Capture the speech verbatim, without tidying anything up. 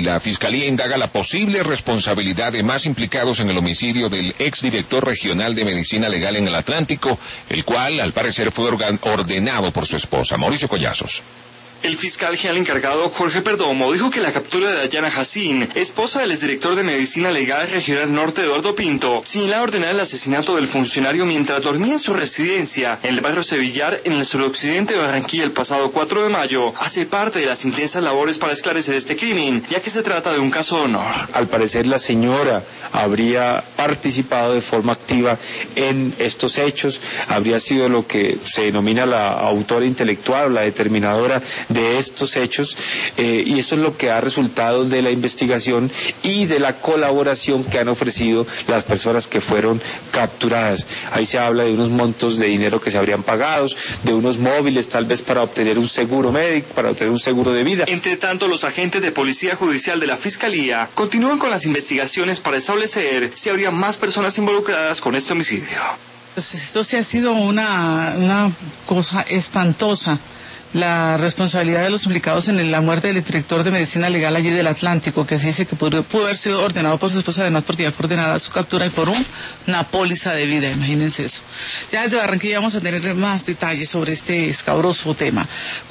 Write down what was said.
la Fiscalía indaga la posible responsabilidad de más implicados en el homicidio del exdirector regional de Medicina Legal en el Atlántico, el cual, al parecer, fue ordenado por su esposa. Mauricio Collazos. El fiscal general encargado Jorge Perdomo dijo que la captura de Dayana Jacín, esposa del exdirector de Medicina Legal Regional Norte Eduardo Pinto, señala ordenar el asesinato del funcionario mientras dormía en su residencia en el barrio Sevillar, en el suroccidente de Barranquilla, el pasado cuatro de mayo, hace parte de las intensas labores para esclarecer este crimen, ya que se trata de un caso de honor. Al parecer la señora habría participado de forma activa en estos hechos, habría sido lo que se denomina la autora intelectual o la determinadora de estos hechos, eh, y eso es lo que ha resultado de la investigación y de la colaboración que han ofrecido las personas que fueron capturadas. Ahí se habla de unos montos de dinero que se habrían pagado, de unos móviles tal vez para obtener un seguro médico, para obtener un seguro de vida. Entre tanto, los agentes de Policía Judicial de la Fiscalía continúan con las investigaciones para establecer si habría más personas involucradas con este homicidio. Pues esto sí ha sido una, una cosa espantosa. La responsabilidad de los implicados en la muerte del director de Medicina Legal allí del Atlántico, que se dice que pudo, pudo haber sido ordenado por su esposa, además porque ya fue ordenada su captura y por un, una póliza de vida, imagínense eso. Ya desde Barranquilla vamos a tener más detalles sobre este escabroso tema.